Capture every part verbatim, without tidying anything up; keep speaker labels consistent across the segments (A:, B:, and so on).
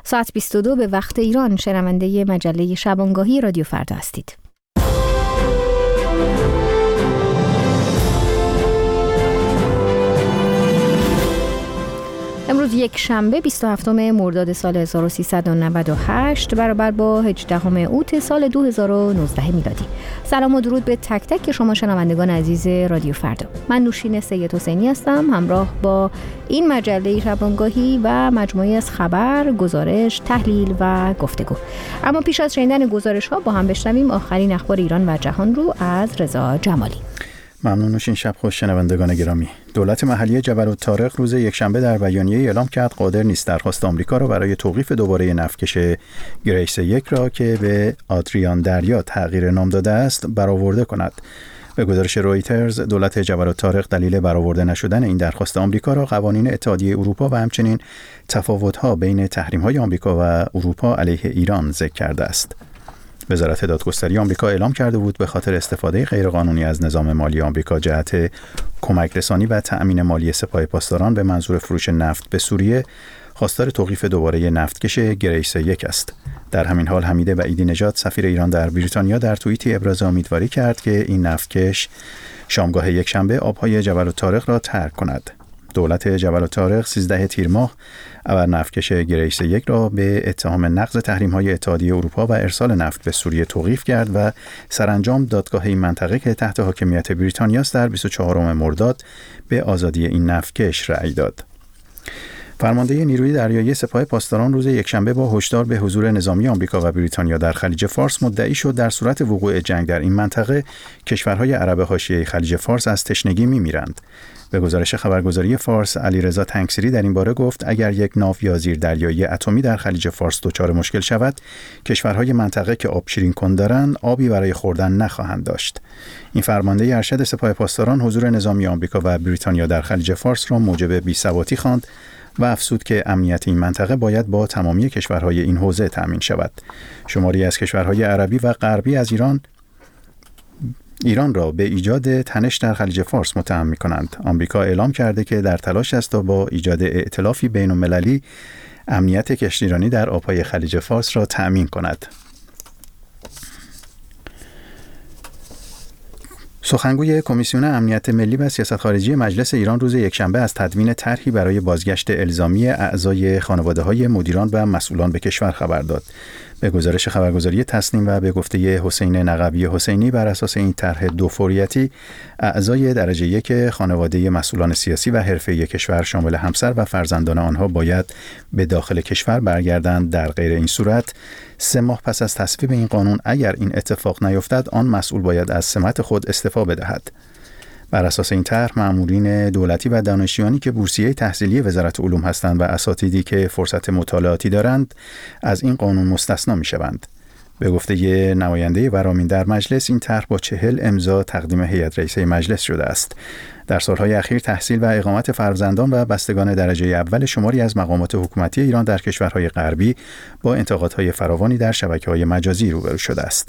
A: ساعت بیست و دو به وقت ایران شنونده مجله شبانگاهی رادیو فردا هستید. امروز یک شنبه بیست و هفتم مرداد سال هزار و سیصد و نود و هشت برابر با هجدهم اوت سال دو هزار و نوزده میلادی. سلام و درود به تک تک شما شنوندگان عزیز رادیو فردا. من نوشین سید حسینی هستم، همراه با این مجله شبانگاهی و مجموعه از خبر، گزارش، تحلیل و گفتگو. اما پیش از شنیدن گزارش ها با هم بشنویم آخرین اخبار ایران و جهان رو از رضا جمالی.
B: ممنون نوشین. شب خوش شنوندگان گرامی. دولت محلی جبل الطارق روز یکشنبه در بیانیه اعلام کرد قادر نیست درخواست آمریکا را برای توقیف دوباره نفتکش گریس یک را که به آدریان دریا تغییر نام داده است برآورده کند. به گزارش رویترز، دولت جبل الطارق دلیل برآورده نشدن این درخواست آمریکا را قوانین اتحادیه اروپا و همچنین تفاوت‌ها بین تحریم‌های آمریکا و اروپا علیه ایران ذکر کرده است. وزارت دادگستری آمریکا اعلام کرده بود به خاطر استفاده غیرقانونی از نظام مالی آمریکا جهت کمک رسانی و تأمین مالی سپاه پاسداران به منظور فروش نفت به سوریه خواستار توقیف دوباره نفتکش گریس یک است. در همین حال حمید وعیدی نژاد سفیر ایران در بریتانیا در توییتی ابراز امیدواری کرد که این نفتکش شامگاه یکشنبه آبهای جبل الطارق را ترک کند. دولت جبل الطارق سیزده تیر ماه ابر نفتکش گریس یک را به اتهام نقض تحریم‌های اتحادیه اروپا و ارسال نفت به سوریه توقیف کرد و سرانجام دادگاه این منطقه که تحت حاکمیت بریتانیا است در بیست و چهارم مرداد به آزادی این نفتکش رأی داد. فرمانده نیروی دریایی سپاه پاسداران روز یکشنبه با هشدار به حضور نظامی آمریکا و بریتانیا در خلیج فارس مدعی شد در صورت وقوع جنگ در این منطقه کشورهای عرب حاشیه خلیج فارس از تشنگی می‌میرند. به گزارش خبرگزاری فارس، علیرضا تنگسیری در این باره گفت اگر یک ناو یا زیردریایی اتمی در خلیج فارس دچار مشکل شود، کشورهای منطقه که آب شیرین کن دارند آبی برای خوردن نخواهند داشت. این فرمانده ارشد سپاه پاسداران حضور نظامی آمریکا و بریتانیا در خلیج فارس را موجب بی‌ثباتی خواند و افزود که امنیت این منطقه باید با تمامی کشورهای این حوزه تامین شود. شماری از کشورهای عربی و غربی از ایران ایران را به ایجاد تنش در خلیج فارس متهم می‌کنند. آمریکا اعلام کرده که در تلاش است تا با ایجاد ائتلافی بین‌المللی امنیت کشتیرانی در آب‌های خلیج فارس را تأمین کند. سخنگوی کمیسیون امنیت ملی و سیاست خارجی مجلس ایران روز یکشنبه از تدوین طرحی برای بازگشت الزامی اعضای خانواده‌های مدیران و مسئولان به کشور خبر داد. به گزارش خبرگزاری تسنیم و به گفته حسین نقوی حسینی، بر اساس این طرح دو فوریتی اعضای درجه یک خانواده مسئولان سیاسی و حرفه‌ای کشور شامل همسر و فرزندان آنها باید به داخل کشور برگردند. در غیر این صورت سه ماه پس از تصویب این قانون اگر این اتفاق نیفتد آن مسئول باید از سمت خود استعفا بدهد. بر اساس این طرح مامورین دولتی و دانشجویانی که بورسیه تحصیلی وزارت علوم هستند و اساتیدی که فرصت مطالعاتی دارند از این قانون مستثنا می‌شوند. به گفته ی نماینده ورامین در مجلس، این طرح با چهل امضا تقدیم هیئت رئیسه مجلس شده است. در سالهای اخیر تحصیل و اقامت فرزندان و بستگان درجه اول شماری از مقامات حکومتی ایران در کشورهای غربی با انتقادهای فراوانی در شبکه‌های مجازی روبرو شده است.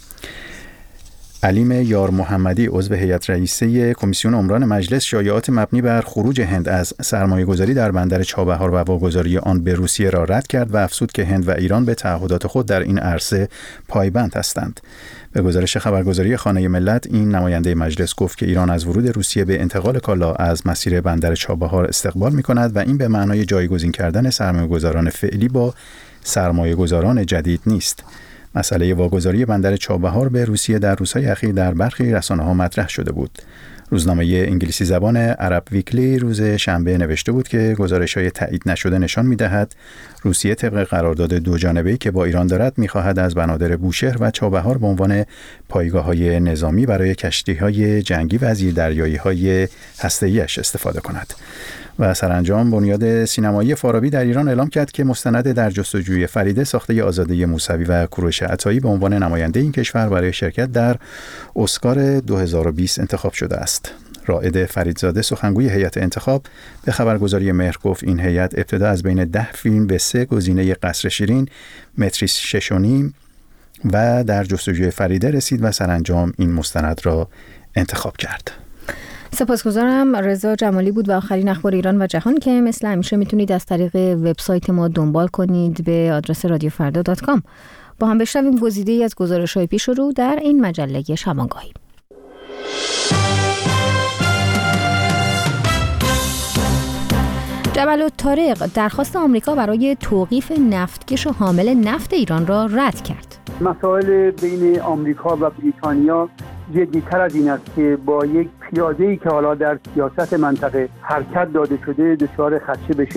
B: علیم یار محمدی عضو هیئت رئیسه کمیسیون عمران مجلس شایعات مبنی بر خروج هند از سرمایه‌گذاری در بندر چابهار و واگذاری آن به روسیه را رد کرد و افزود که هند و ایران به تعهدات خود در این عرصه پایبند هستند. به گزارش خبرگزاری خانه ملت، این نماینده مجلس گفت که ایران از ورود روسیه به انتقال کالا از مسیر بندر چابهار استقبال می‌کند و این به معنای جایگزین کردن سرمایه‌گذاران فعلی با سرمایه‌گذاران جدید نیست. مسئله واگذاری بندر چابهار به روسیه در روزهای اخیر در برخی رسانه‌ها مطرح شده بود. روزنامه انگلیسی زبان عرب ویکلی روز شنبه نوشته بود که گزارش‌های تایید نشده نشان می‌دهد روسیه طبق قرارداد دو جانبه‌ای که با ایران دارد می‌خواهد از بنادر بوشهر و چابهار به عنوان پایگاه‌های نظامی برای کشتی‌های جنگی و زیردریایی‌های هسته‌ای‌اش استفاده کند. و سرانجام بنیاد سینمایی فارابی در ایران اعلام کرد که مستند در جستجوی فریده ساخته آزاده موسوی و کوروش عطایی به عنوان نماینده این کشور برای شرکت در اسکار دو هزار و بیست انتخاب شده است. رائد فریدزاده سخنگوی هیئت انتخاب به خبرگزاری مهر گفت این هیئت ابتدا از بین ده فیلم به سه گزینه قصر شیرین، متریس شش و نیم و در جستجوی فریده رسید و سرانجام این مستند را انتخاب کرد.
A: سپاسگزارم. رضا جمالی بود و آخرین اخبار ایران و جهان که مثل همیشه میتونید از طریق وبسایت ما دنبال کنید به آدرس رادیو فردا دات کام. با هم بشنویم گزیده‌ای از گزارش‌های پیش رو در این مجله شبانگاهی. جبل الطارق درخواست آمریکا برای توقیف نفتکش حامل نفت ایران را رد کرد.
C: مسائل بین آمریکا و بریتانیا جدی‌تر از این است که با یک پیاده‌ای که حالا در سیاست منطقه حرکت داده شده دچار خدشه بشه.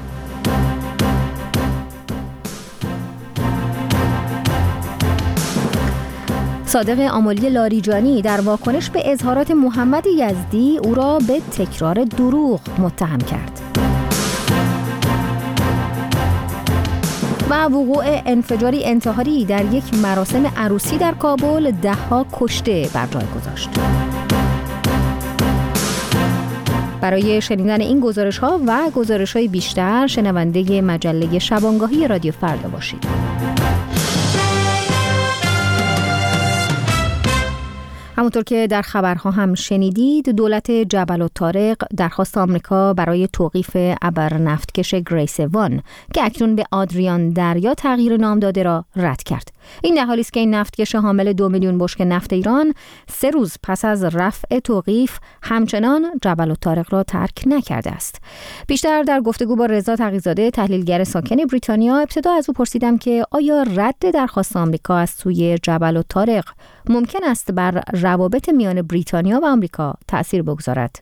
A: صادق آملی لاریجانی در واکنش به اظهارات محمد یزدی او را به تکرار دروغ متهم کرد. و وقوع انفجاری انتحاری در یک مراسم عروسی در کابل ده‌ها کشته بر جای گذاشت. برای شنیدن این گزارش‌ها و گزارش‌های بیشتر شنونده مجله شبانگاهی رادیو فردا باشید. همونطور که در خبرها هم شنیدید، دولت جبل الطارق درخواست آمریکا برای توقیف ابر نفتکش گریس وان که اکنون به آدریان دریا تغییر نام داده را رد کرد. این در حالی است که این نفتکش حامل دو میلیون بشکه نفت ایران سه روز پس از رفع توقیف همچنان جبل الطارق را ترک نکرده است. بیشتر در گفتگو با رضا تقی‌زاده تحلیلگر ساکن بریتانیا ابتدا از او پرسیدم که آیا رد درخواست آمریکا از سوی جبل الطارق ممکن است بر روابط میان بریتانیا و آمریکا تأثیر بگذارد؟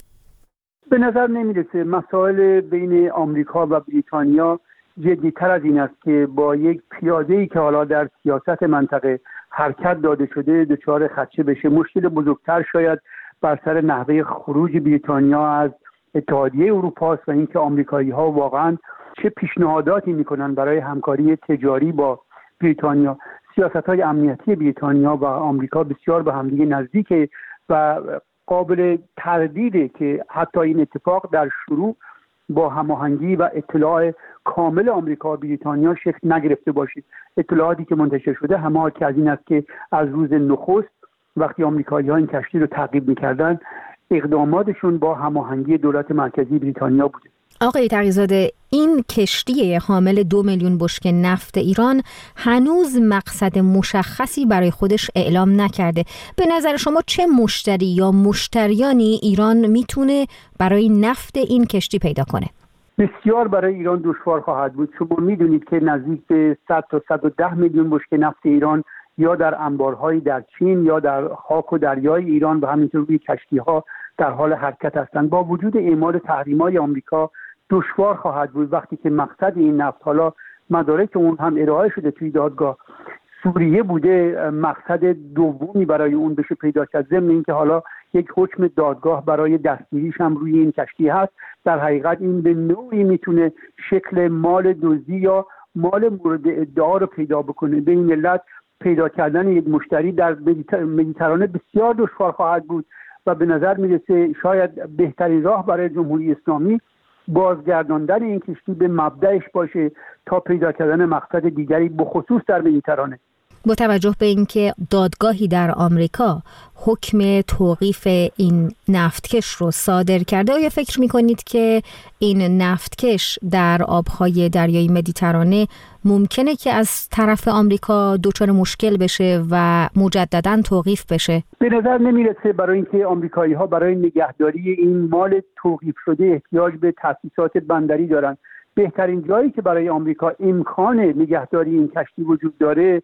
C: به نظر نمیرسه. مسائل بین آمریکا و بریتانیا جدی‌تر از این است که با یک پیاده‌ای که حالا در سیاست منطقه حرکت داده شده دچار خدشه بشه. مشکل بزرگتر شاید بر سر نحوه خروج بریتانیا از اتحادیه اروپا است و اینکه آمریکایی‌ها واقعاً چه پیشنهاداتی می‌کنن برای همکاری تجاری با بریتانیا. سیاست‌های امنیتی بریتانیا و آمریکا بسیار به همدیگه نزدیکه و قابل تردیده که حتی این اتفاق در شروع با هماهنگی و اطلاع کامل آمریکا و بریتانیا شکل نگرفته باشید. اطلاعاتی که منتشر شده همه حاکی از این است که از روز نخست وقتی آمریکایی‌ها این کشتی رو تعقیب می‌کردن اقداماتشون با هماهنگی دولت مرکزی بریتانیا بوده.
A: آقای تقی‌زاده، این کشتی حامل دو میلیون بشکه نفت ایران هنوز مقصد مشخصی برای خودش اعلام نکرده. به نظر شما چه مشتری یا مشتریانی ایران میتونه برای نفت این کشتی پیدا کنه؟
C: بسیار برای ایران دشوار خواهد بود. شما میدونید که نزدیک به صد تا صد و ده میلیون بشکه نفت ایران یا در انبارهای در چین یا در خاک و دریای ایران و همینطور روی کشتی‌ها در حال حرکت هستند. با وجود اعمال تحریم‌های آمریکا دشوار خواهد بود وقتی که مقصد این نفت، حالا مدارک اون هم ارائه شده توی دادگاه، سوریه بوده، مقصد دومی برای اون بشه پیدا کرد. ضمن اینکه حالا یک حکم دادگاه برای دستگیریش هم روی این کشتی هست. در حقیقت این به نوعی میتونه شکل مال دزدی یا مال مورد ادعا رو پیدا بکنه. به این علت پیدا کردن یک مشتری در مدیترانه بسیار دشوار خواهد بود و به نظر میرسه شاید بهترین راه برای جمهوری اسلامی بازگرداندن این کشتی به مبدأش باشه تا پیدا کردن مقصد دیگری بخصوص در مدیترانه.
A: با توجه به اینکه دادگاهی در آمریکا حکم توقیف این نفتکش رو صادر کرده، آیا فکر می‌کنید که این نفتکش در آب‌های دریای مدیترانه ممکنه که از طرف آمریکا دچار مشکل بشه و مجدداً توقیف بشه؟
C: به نظر نمیرسه، برای اینکه آمریکایی‌ها برای نگهداری این مال توقیف شده احتیاج به تأسیسات بندری دارن. بهترین جایی که برای آمریکا امکان نگهداری این کشتی وجود داره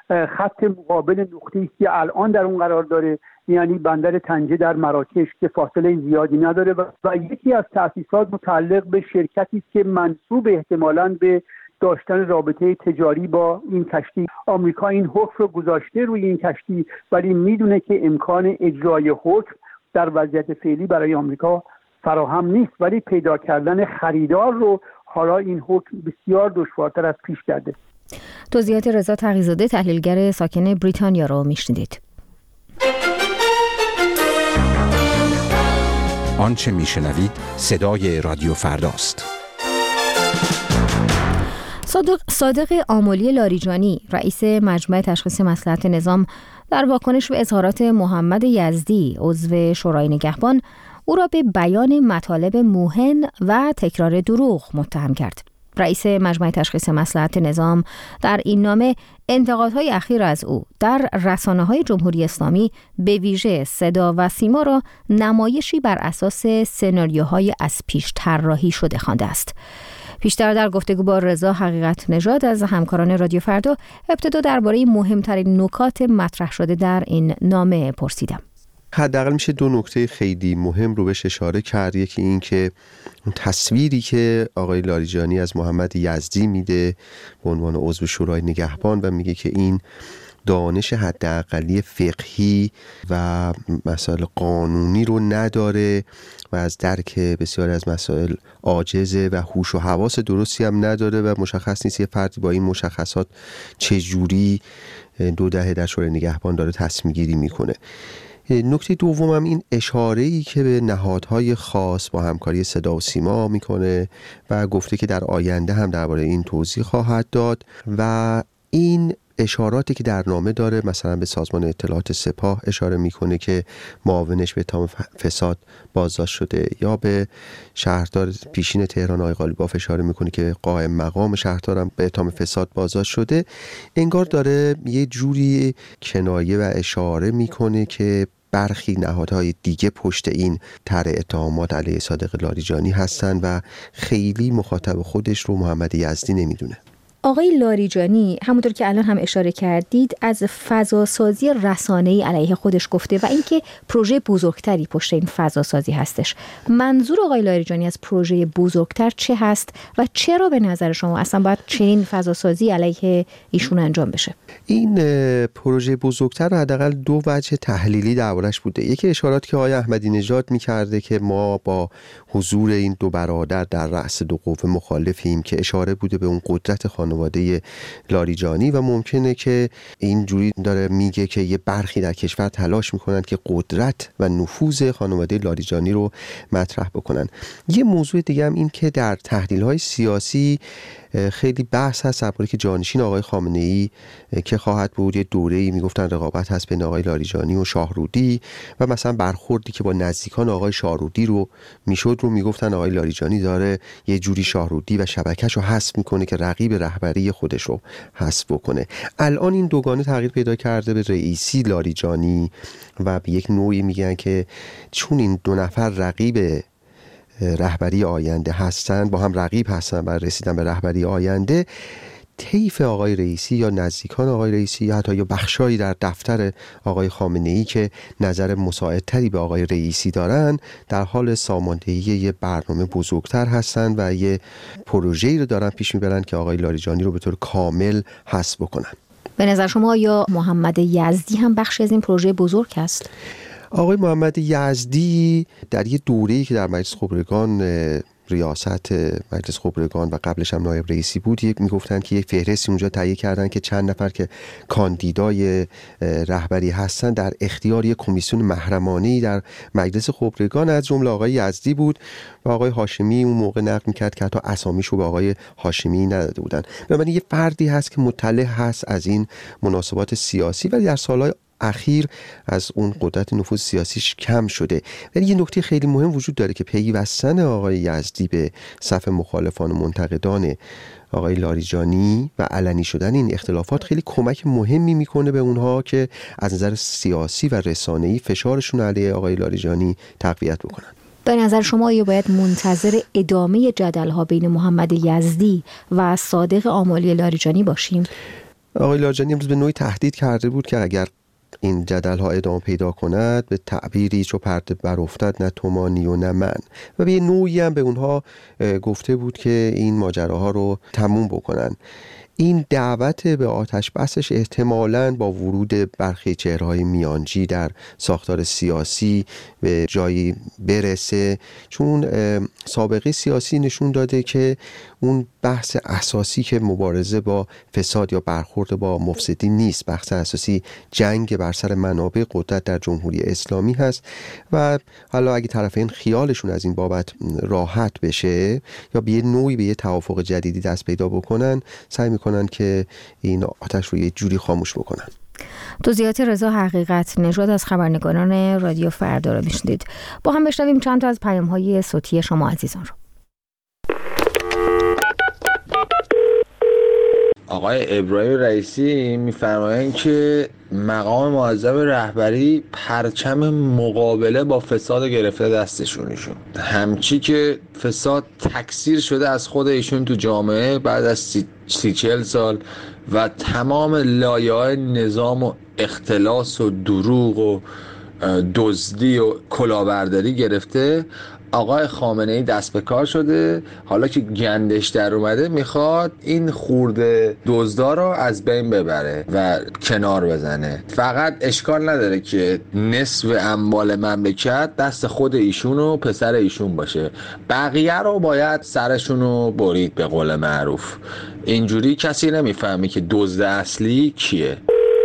C: خط مقابل نقطه‌ای که الان در اون قرار داره، یعنی بندر طنجه در مراکش که فاصله زیادی نداره و, و یکی از تأسیسات متعلق به شرکتی است که منسوب احتمالاً به داشتن رابطه تجاری با این کشتی. آمریکا این حکم رو گذاشته روی این کشتی ولی میدونه که امکان اجرای حکم در وضعیت فعلی برای آمریکا فراهم نیست، ولی پیدا کردن خریدار رو حالا این حکم بسیار دشوارتر از پیش کرده.
A: توضیحات رضا تقی‌زاده تحلیلگر ساکن بریتانیا رو میشنیدید.
D: آنچه میشنوید صدای رادیو فرداست.
A: صادق, صادق آملی لاریجانی رئیس مجمع تشخیص مصلحت نظام در واکنش به اظهارات محمد یزدی عضو شورای نگهبان او را به بیان مطالب موهن و تکرار دروغ متهم کرد. رئیس مجمع تشخیص مصلحت نظام در این نامه انتقادهای اخیر از او در رسانه‌های جمهوری اسلامی به ویژه صدا و سیما را نمایشی بر اساس سناریوهای از پیش طراحی شده خوانده است. پیشتر در گفتگو با رضا حقیقت نژاد از همکاران رادیو فردا ابتدا درباره مهمترین نکات مطرح شده در این نامه پرسیدم.
E: حداقل میشه دو نکته خیلی مهم رو بهش اشاره کرد. یکی این که تصویری که آقای لاریجانی از محمد یزدی میده به عنوان عضو شورای نگهبان و میگه که این دانش حداقلی فقهی و مسائل قانونی رو نداره و از درک بسیاری از مسائل عاجزه و هوش و حواس درستی هم نداره و مشخص نیست یه فردی با این مشخصات چجوری دو دهه در شورای نگهبان داره تصمیم گیری میکنه. نکته دومم این اشاره‌ای که به نهادهای خاص با همکاری صدا و سیما میکنه و گفته که در آینده هم درباره این توضیح خواهد داد و این اشاراتی که در نامه داره مثلا به سازمان اطلاعات سپاه اشاره میکنه که معاونش به اتهام فساد بازداشت شده یا به شهردار پیشین تهران آقای قالیباف اشاره میکنه که قائم مقام شهردارم به اتهام فساد بازداشت شده. انگار داره یه جوری کنایه و اشاره میکنه که برخی نهادهای دیگه پشت این طرح اتهامات علیه صادق لاریجانی هستن و خیلی مخاطب خودش رو محمد یزدی نمیدونه.
A: آقای لاریجانی همونطور که الان هم اشاره کردید از فضاسازی رسانه‌ای علیه خودش گفته و اینکه پروژه بزرگتری پشت این فضاسازی هستش. منظور آقای لاریجانی از پروژه بزرگتر چه هست و چرا به نظر شما اصلا باید چنین فضاسازی علیه ایشون انجام بشه؟
E: این پروژه بزرگتر رو حداقل دو وجه تحلیلی دربارش بوده. یکی اشارات که آقای احمدی نژاد می‌کرده که ما با حضور این دو برادر در رأس دو قوه مخالفیم که اشاره بوده به اون قدرت خانواده لاریجانی و ممکنه که این جوری داره میگه که یه برخی در کشور تلاش میکنن که قدرت و نفوذ خانواده لاریجانی رو مطرح بکنن. یه موضوع دیگه هم این که در تحلیل‌های سیاسی خیلی بحث هست درباره که جانشین آقای خامنه‌ای که خواهد بود. یه دوره‌ای میگفتن رقابت هست بین آقای لاریجانی و شاهرودی و مثلا برخوردی که با نزدیکان آقای شاهرودی رو میشد رو میگفتن آقای لاریجانی داره یه جوری شاهرودی و شبکه‌شو حذف میکنه که رقیب رهبری خودش رو حذف بکنه. الان این دوگانه تغییر پیدا کرده به رئیسی لاریجانی و به یک نوعی میگن که چون این دو نفر رقیب رهبری آینده هستند، با هم رقیب هستند برای رسیدن به رهبری آینده، طیف آقای رئیسی یا نزدیکان آقای رئیسی یا حتی یا بخشایی در دفتر آقای خامنه‌ای که نظر مساعدتری به آقای رئیسی دارن در حال ساماندهی یه برنامه بزرگتر هستند و یه پروژه‌ای رو دارن پیش میبرن که آقای لاریجانی رو به طور کامل حذف بکنن.
A: به نظر شما یا محمد یزدی هم بخشی از این پروژه بزرگ است؟
E: آقای محمد یزدی در یه دوره‌ای که در مجلس خبرگان ریاست مجلس خبرگان و قبلش هم نایب رئیسی بود میگفتن که یک فهرستی اونجا تهیه کردن که چند نفر که کاندیدای رهبری هستن در اختیار یک کمیسیون محرمانه‌ای در مجلس خبرگان از جمله آقای یزدی بود و آقای هاشمی اون موقع نقل می‌کرد که حتی اسامیشو به آقای هاشمی نداده بودن. بنابراین یه فردی هست که مطلع هست از این مناسبات سیاسی و در سال‌های اخیر از اون قدرت نفوذ سیاسیش کم شده. ولی یه نکته خیلی مهم وجود داره که پیوستن آقای یزدی به صف مخالفان و منتقدان آقای لاریجانی و علنی شدن این اختلافات خیلی کمک مهمی میکنه به اونها که از نظر سیاسی و رسانه‌ای فشارشون علیه آقای لاریجانی تقویت بکنن.
A: به نظر شما آیا باید منتظر ادامه جدل‌ها بین محمد یزدی و صادق آملی لاریجانی باشیم؟
E: آقای لاریجانی امروز به نوعی تهدید کرده بود که اگر این جدل ها ادامه پیدا کند به تعبیری چو پرده برافتد نه تو مانی و نه من، و به یه نوعی هم به اونها گفته بود که این ماجراها رو تموم بکنن. این دعوت به آتش بسش احتمالاً با ورود برخی چهره‌های میانجی در ساختار سیاسی به جایی برسه، چون سابقه سیاسی نشون داده که اون بحث اساسی که مبارزه با فساد یا برخورد با مفسدین نیست، بحث اساسی جنگ بر سر منابع قدرت در جمهوری اسلامی هست و حالا اگه طرفین خیالشون از این بابت راحت بشه یا به یه نوعی به یه توافق جدیدی دست پیدا بکنن، سعی میکنن که این آتش رو یه جوری خاموش بکنن.
A: توضیحات رضا حقیقت نژاد از خبرنگاران رادیو فردا را میشنید. با هم بشنویم چند تا از پیام‌های صوتی شما عزیزان رو.
F: آقای ابراهیم رئیسی می‌فرمایند که مقام معظم رهبری پرچم مقابله با فساد گرفته دستشونشون، همچی که فساد تکثیر شده از خود ایشون تو جامعه بعد از سی, سی چهل سال و تمام لایه‌های نظام و اختلاس و دروغ و دزدی و کلاهبرداری گرفته. آقای خامنه‌ای دست به کار شده، حالا که گندش در اومده میخواد این خورده دزدا رو از بین ببره و کنار بزنه. فقط اشکال نداره که نصف اموال مملکت دست خود ایشون و پسر ایشون باشه، بقیه رو باید سرشون رو برید به قول معروف. اینجوری کسی نمیفهمه که دزد اصلی کیه.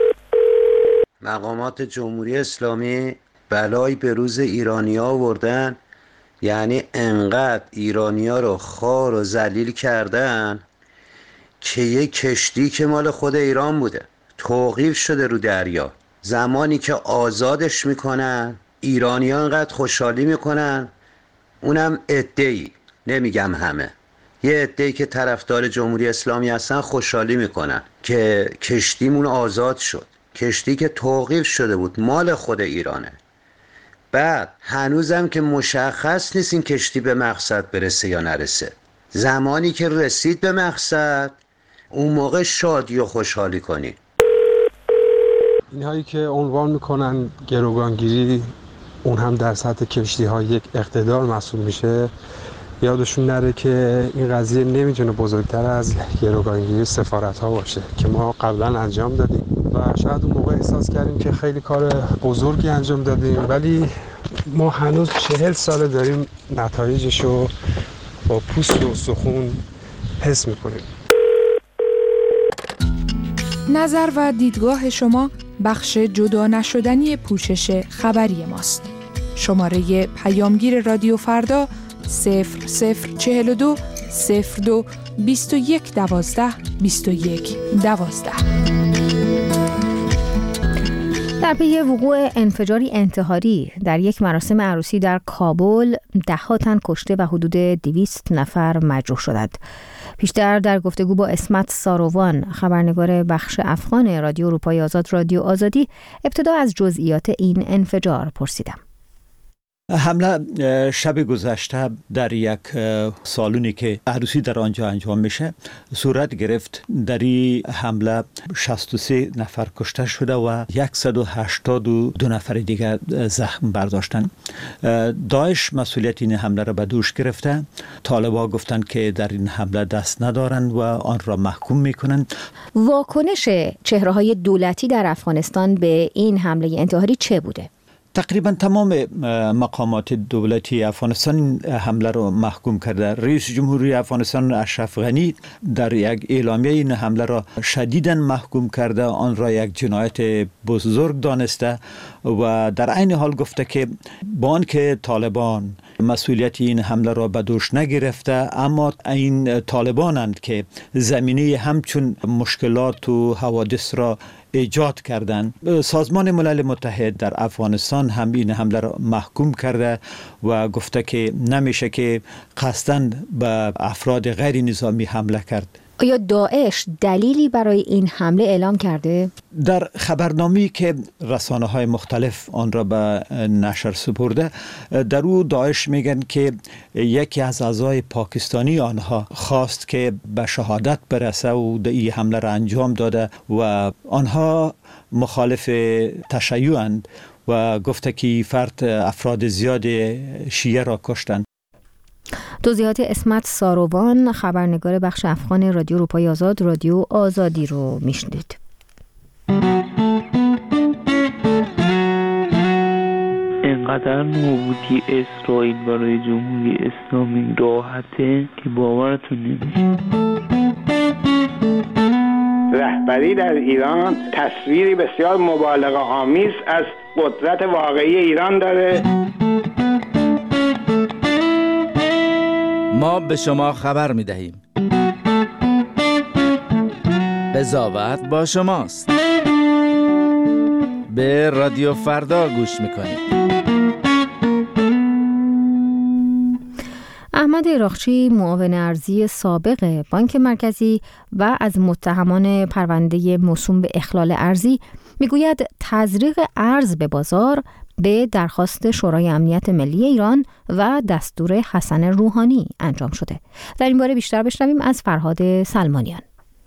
G: مقامات جمهوری اسلامی بلایی به روز ایرانی‌ها آوردن، یعنی انقدر ایرانی‌ها رو خوار و ذلیل کردن که یک کشتی که مال خود ایران بوده توقیف شده رو دریا. زمانی که آزادش میکنن ایرانی‌ها انقدر خوشحالی میکنن، اونم عده‌ای، نمیگم همه، یه عده‌ای که طرفدار جمهوری اسلامی هستن خوشحالی میکنن که کشتیمون آزاد شد، کشتی که توقیف شده بود مال خود ایرانه. بعد هنوزم که مشخص نیست این کشتی به مقصد برسه یا نرسه. زمانی که رسید به مقصد اون موقع شادی و خوشحالی کنی.
H: اینهایی که عنوان میکنن گروگانگیری، اون هم در سطح کشتی ها یک اقتدار محسوب میشه، یادشون نره که این قضیه نمیتونه بزرگتر از گروگانگیری سفارت ها باشه که ما قبلا انجام دادیم و شاید اون موقع احساس کردیم که خیلی کار بزرگی انجام دادیم، ولی ما هنوز چهل ساله داریم نتایجشو با پوست و استخون حس میکنیم.
I: نظر و دیدگاه شما بخش جدا نشدنی پوشش خبری ماست. شماره پیامگیر رادیو فردا صفر صفر چهل و دو صفر دو بیست و یک دوازده بیست و یک دوازده.
A: در پی وقوع انفجاری انتحاری در یک مراسم عروسی در کابل، ده‌ها تن کشته و حدود دویست نفر مجروح شدند. بیشتر در گفتگو با اسمت ساروان، خبرنگار بخش افغان رادیو اروپای آزاد رادیو آزادی، ابتدا از جزئیات این انفجار پرسیدم.
J: حمله شب گذشته در یک سالونی که عروسی در آنجا انجام میشه صورت گرفت. در این حمله شصت و سه نفر کشته شده و صد و هشتاد و دو نفر دیگر زخم برداشتن. داعش مسئولیت این حمله را به دوش گرفته. طالبان گفتند که در این حمله دست ندارند و آن را محکوم میکنند.
A: واکنش چهره‌های دولتی در افغانستان به این حمله انتحاری چه بوده؟
J: تقریبا تمام مقامات دولتی افغانستان این حمله رو محکوم کرده. رئیس جمهوری افغانستان اشرف غنی در یک اعلامیه این حمله را شدیداً محکوم کرده، آن را یک جنایت بزرگ دانسته و در عین حال گفته که با آنکه طالبان مسئولیت این حمله را به دوش نگرفته، اما این طالبانند که زمینه همچون مشکلات و حوادث را ایجاد کردند. سازمان ملل متحد در افغانستان هم این حمله را محکوم کرده و گفته که نمیشه که قصداً به افراد غیر نظامی حمله کرد.
A: آیا داعش دلیلی برای این حمله اعلام کرده؟
J: در خبرنامه‌ای که رسانه‌های مختلف آن را به نشر سپرده، در او داعش میگن که یکی از اعضای پاکستانی آنها خواست که به شهادت برسه و این حمله را انجام داده و آنها مخالف تشیع‌اند و گفته که فرد افراد زیاد شیعه را کشتند.
A: توضیحات اسمت ساروان، خبرنگار بخش افغان رادیو اروپای آزاد رادیو آزادی رو میشنید.
K: اینقدر نابودی اسرائیل برای جمهوری اسلامی راحته که باورتون نمیشه.
L: رهبری در ایران تصویری بسیار مبالغه آمیز از قدرت واقعی ایران داره.
M: ما به شما خبر می دهیم. قضاوت با شماست. به رادیو فردا گوش میکنید.
A: احمد عراقچی، معاون ارزی سابق بانک مرکزی و از متهمان پرونده موسوم به اخلال ارزی، میگوید تزریق ارز به بازار به درخواست شورای امنیت ملی ایران و دستور حسن روحانی انجام شده. در این باره بیشتر بشنویم از فرهاد سلمانیان.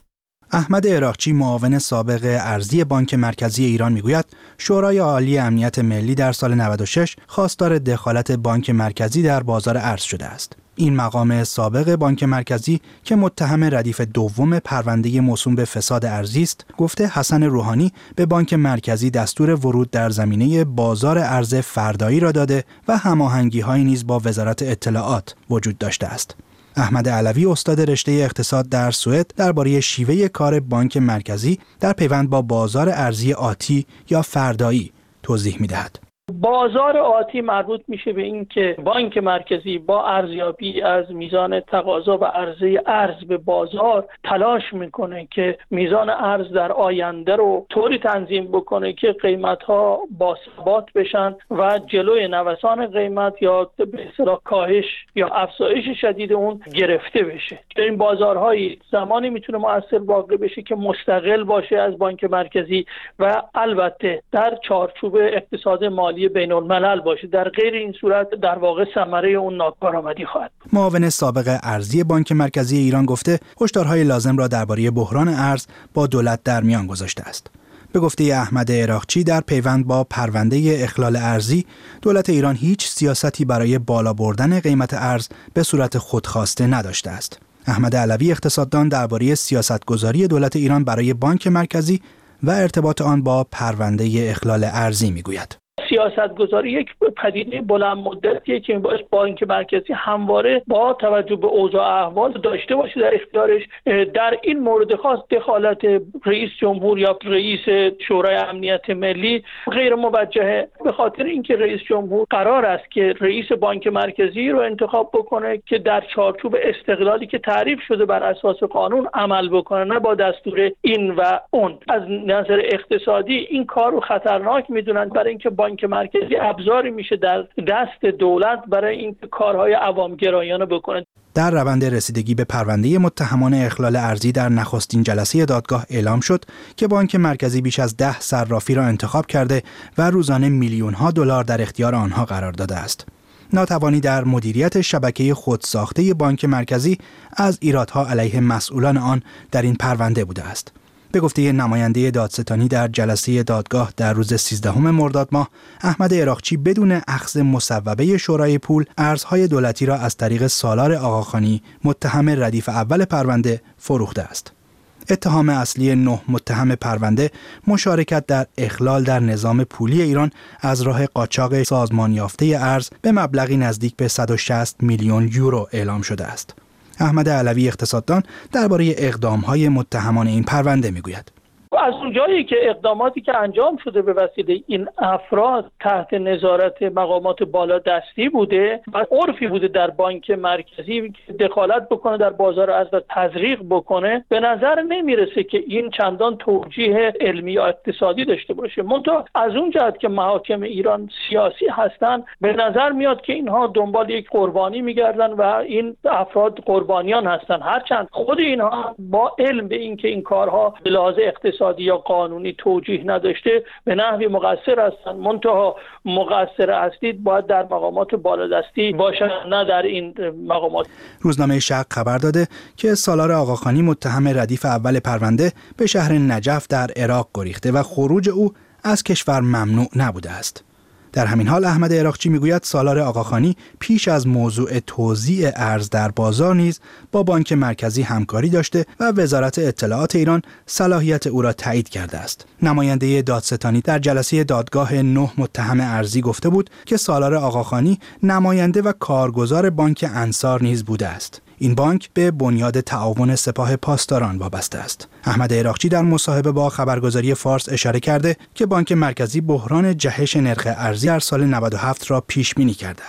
N: احمد عراقچی، معاون سابق ارزی بانک مرکزی ایران میگوید شورای عالی امنیت ملی در سال نود و شش خواستار دخالت بانک مرکزی در بازار ارز شده است. این مقام سابق بانک مرکزی که متهم ردیف دوم پرونده موسوم به فساد ارزی است، گفته حسن روحانی به بانک مرکزی دستور ورود در زمینه بازار ارز فردایی را داده و هماهنگی‌هایی نیز با وزارت اطلاعات وجود داشته است. احمد علوی، استاد رشته اقتصاد در سوئد، درباره شیوه کار بانک مرکزی در پیوند با بازار ارزی آتی یا فردایی توضیح می‌دهد.
O: بازار آتی مربوط میشه به این که بانک مرکزی با ارزیابی از میزان تقاضا و عرضه ارز به بازار تلاش میکنه که میزان ارز در آینده رو طوری تنظیم بکنه که قیمت‌ها باثبات بشن و جلوی نوسان قیمت یا به اصطلاح کاهش یا افزایش شدید اون گرفته بشه. این بازارهایی زمانی میتونه مؤثر واقع بشه که مستقل باشه از بانک مرکزی و البته در چارچوب اقتصاد مالی بین الملل باشه. در غیر این صورت در واقع ثمره اون ناکارآمدی خواهد.
N: معاون سابق ارزی بانک مرکزی ایران گفته هشدارهای لازم را درباره بحران ارز با دولت در میان گذاشته است. به گفته احمد عراقچی، در پیوند با پرونده اخلال ارزی، دولت ایران هیچ سیاستی برای بالا بردن قیمت ارز به صورت خودخواسته نداشته است. احمد علوی، اقتصاددان، درباره سیاستگذاری دولت ایران برای بانک مرکزی و ارتباط آن با پرونده اخلال ارزی میگوید.
O: سیاستگذاری یک پدیده بلند مدتیه که باعث بانک مرکزی همواره با توجه به اوضاع احوال داشته باشه در اختیارش. در این مورد خاص دخالت رئیس جمهور یا رئیس شورای امنیت ملی غیر موجهه، به خاطر اینکه رئیس جمهور قرار است که رئیس بانک مرکزی رو انتخاب بکنه که در چارچوب استقلالی که تعریف شده بر اساس قانون عمل بکنه، نه با دستور این و اون. از نظر اقتصادی این کار رو خطرناک میدونن، برای اینکه بانک مرکزی ابزاری میشه در دست دولت برای این کارهای عوامگرایانه بکنه.
N: در روند رسیدگی به پرونده متهمان اخلال ارزی در نخستین جلسه دادگاه اعلام شد که بانک مرکزی بیش از ده صرافی را انتخاب کرده و روزانه میلیون ها دلار در اختیار آنها قرار داده است. ناتوانی در مدیریت شبکه خودساخته بانک مرکزی از ایرادها علیه مسئولان آن در این پرونده بوده است. به گفته نماینده دادستانی در جلسه دادگاه در روز سیزدهم مرداد ماه، احمد عراقچی بدون اخذ مصوبه شورای پول ارزهای دولتی را از طریق سالار آقاخانی، متهم ردیف اول پرونده، فروخته است. اتهام اصلی نه متهم پرونده مشارکت در اخلال در نظام پولی ایران از راه قاچاق سازمان یافته ارز به مبلغی نزدیک به صد و شصت میلیون یورو اعلام شده است. احمد علوی، اقتصاددان، درباره اقدام‌های متهمان این پرونده میگوید.
O: از اونجایی که اقداماتی که انجام شده به وسیله این افراد تحت نظارت مقامات بالادستی بوده و عرفی بوده در بانک مرکزی که دخالت بکنه در بازار ارز و تزریق بکنه، به نظر نمیرسه که این چندان توجیه علمی یا اقتصادی داشته باشه. منتها از اون جهت که محاکم ایران سیاسی هستن، به نظر میاد که اینها دنبال یک قربانی میگردن و این افراد قربانیان هستن، هرچند خود اینها با علم به این که این کارها به لحاظ اقتصادی یا قانونی توجیه نداشته به نحوی مقصر هستند. منتها مقصر اصلی باید در مقامات بالادستی باشن، نه در این مقامات.
N: روزنامه شرق خبر داده که سالار آقاخانی، متهم ردیف اول پرونده، به شهر نجف در عراق گریخته و خروج او از کشور ممنوع نبوده است. در همین حال احمد عراقچی میگوید سالار آقاخانی پیش از موضوع توزیع ارز در بازار نیز با بانک مرکزی همکاری داشته و وزارت اطلاعات ایران صلاحیت او را تایید کرده است. نماینده دادستانی در جلسه دادگاه نه متهم ارزی گفته بود که سالار آقاخانی نماینده و کارگزار بانک انصار نیز بوده است. این بانک به بنیاد تعاون سپاه پاسداران وابسته است. احمد عراقچی در مصاحبه با خبرگزاری فارس اشاره کرده که بانک مرکزی بحران جهش نرخ ارزی در سال نود و هفت را پیش بینی کرده است.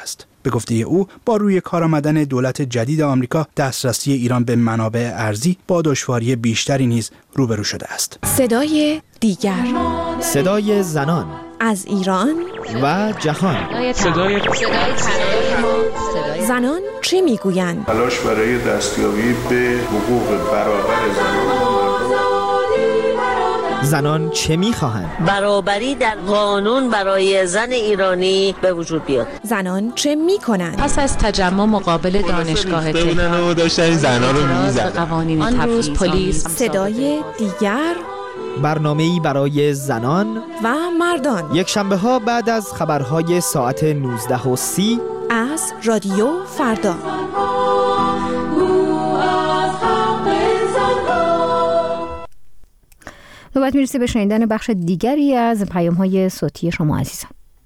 N: به گفته او با روی کار آمدن دولت جدید آمریکا دسترسی ایران به منابع ارزی با دشواری بیشتری نیز روبرو شده است.
I: صدای دیگر،
P: صدای زنان
I: از ایران
P: و جهان.
Q: صدای
I: زنان چه میگویند؟
R: تلاش برای دستیابی به حقوق برابر زنان.
P: زنان چه میخواهند؟
S: برابری در قانون برای زن ایرانی به وجود بیاد.
I: زنان چه میکنند؟
T: پس از تجمع مقابل دانشگاه
U: تهران داشتن زنان رو میزدن.
T: قوانین تبعیض
I: پلیس. صدای دیگر،
P: برنامه‌ای برای زنان
I: و مردان،
P: یک شنبه ها بعد از خبرهای ساعت نوزده و سی
I: از رادیو فردا.
A: نوبت میرسه به شنیدن بخش دیگری از پیام‌های صوتی شما عزیزان.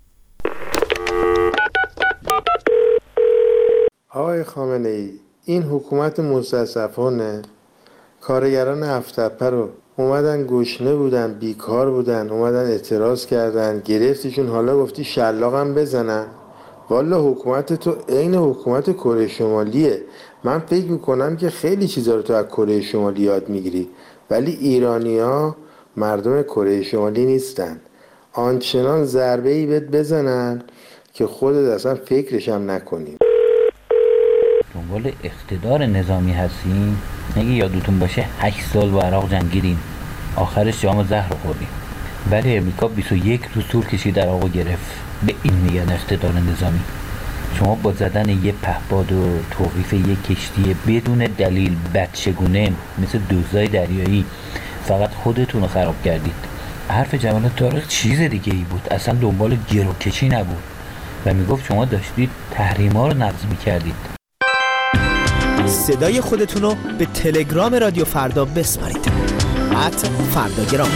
V: آقای خامنه‌ای، این حکومت مستضعفانه کارگران هفت‌تپه رو اومدن گشنه بودن، بیکار بودن، اومدن اعتراض کردن، گرفتیشون، حالا گفتی شلاقم بزنن. والا حکومت تو عین حکومت کره شمالیه. من فکر میکنم که خیلی چیزا رو تو از کره شمالی یاد میگیری، ولی ایرانی‌ها مردم کره شمالی نیستن. آنچنان ضربه‌ای بهت بزنن که خودت اصلا فکرش هم نکنی.
W: دنبال اقتدار نظامی هستیم؟ اگه یادتون باشه هشت سال با عراق جنگیدیم، آخرش جام زهر خوردیم، ولی امریکا بیست و یک روز طول کشید عراق گرفت. به این میگن اقتدار نظامی. شما با زدن یه پهپاد و توقیف یه کشتی بدون دلیل بچگونه مثل دوزای دریایی فقط خودتون رو خراب کردید. حرف جمال طارق چیز دیگه ای بود، اصلا دنبال گروکشی نبود و میگفت شما داشتید تحریما رو نقض میکردید.
P: صدای خودتون رو به تلگرام رادیو فردا بسپارید. ات فرداگرام.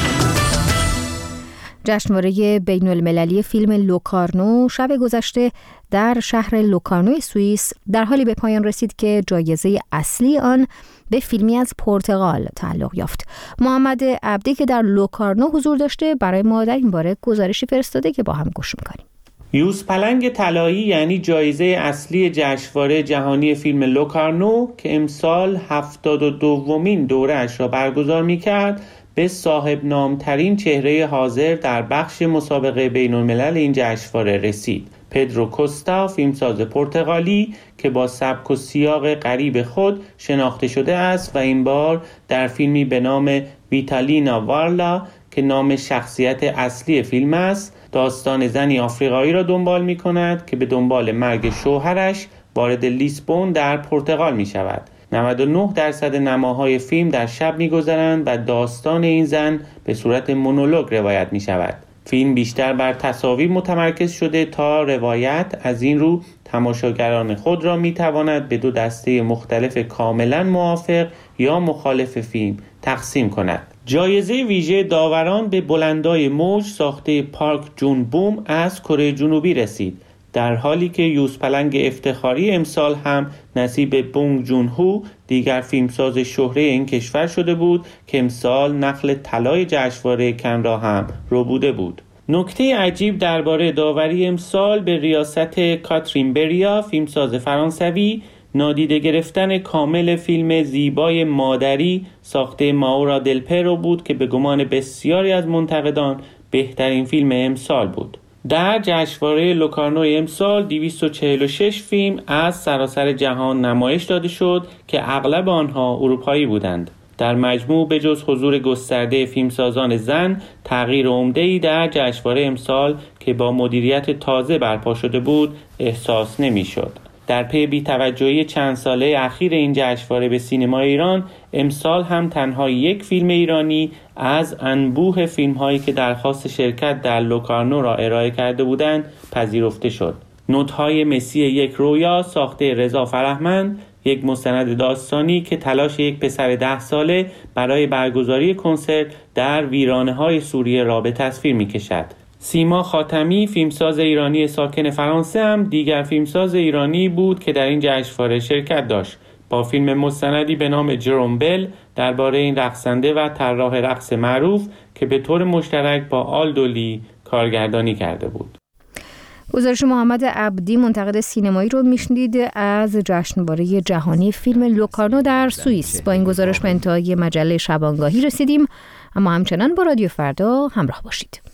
A: جشنواره بین المللی فیلم لوکارنو شب گذشته در شهر لوکارنو سوئیس در حالی به پایان رسید که جایزه اصلی آن به فیلمی از پرتغال تعلق یافت. محمد عبدی که در لوکارنو حضور داشته برای ما در این باره گزارشی فرستاده که با هم گوش می‌کنیم.
X: یوزپلنگ طلایی یعنی جایزه اصلی جشنواره جهانی فیلم لوکارنو که امسال هفتاد و دومین دوره‌اش را برگزار می‌کرد، به صاحب نامترین چهره حاضر در بخش مسابقه بین الملل این جشنواره رسید. پدرو کوستا، فیلمساز پرتغالی که با سبک و سیاق غریب خود شناخته شده است و این بار در فیلمی به نام ویتالینا وارلا که نام شخصیت اصلی فیلم است، داستان زنی آفریقایی را دنبال می کند که به دنبال مرگ شوهرش وارد لیسبون در پرتغال می شود. نود و نه درصد نماهای فیلم در شب می گذرند و داستان این زن به صورت مونولوگ روایت می شود. فیلم بیشتر بر تصاویر متمرکز شده تا روایت، از این رو تماشاگران خود را می تواند به دو دسته مختلف کاملا موافق یا مخالف فیلم تقسیم کند. جایزه ویژه داوران به بلندای موج ساخته پارک جون بوم از کره جنوبی رسید، در حالی که یوزپلنگ افتخاری امسال هم نصیب بونگ جون هو، دیگر فیلمساز شهره این کشور شده بود که امسال نخل طلای جشنواره کن را هم ربوده بود. نکته عجیب درباره داوری امسال به ریاست کاترین بریا، فیلمساز فرانسوی، نادیده گرفتن کامل فیلم زیبای مادری ساخته ماورا دل پرو بود که به گمان بسیاری از منتقدان بهترین فیلم امسال بود. در جشنواره لوکارنو امسال دویست و چهل و شش فیلم از سراسر جهان نمایش داده شد که اغلب آنها اروپایی بودند. در مجموع به جز حضور گسترده فیلمسازان زن، تغییر عمده‌ای در جشنواره امسال که با مدیریت تازه برپا شده بود احساس نمی‌شد. در پی بی‌توجهی چند ساله اخیر این جشنواره به سینما ایران، امسال هم تنها یک فیلم ایرانی از انبوه فیلم‌هایی که درخواست شرکت در لوکارنو را ارائه کرده بودند پذیرفته شد. نوت‌های مسی یک رویا ساخته رضا فرهمند، یک مستند داستانی که تلاش یک پسر ده ساله برای برگزاری کنسرت در ویرانه‌های سوریه را به تصویر می‌کشد. سیما خاتمی، فیلمساز ایرانی ساکن فرانسه، هم دیگر فیلمساز ایرانی بود که در این جشنواره شرکت داشت، با فیلم مستندی به نام جروم بل درباره این رقصنده و طراح رقص معروف که به طور مشترک با آلدولی کارگردانی کرده بود.
A: گزارش محمد عبدی منتقد سینمایی رو میشنید از جشنواره جهانی فیلم لوکارنو در سوئیس. با این گزارش به انتهای مجله شبانگاهی رسیدیم، اما همچنان با رادیو فردا همراه باشید.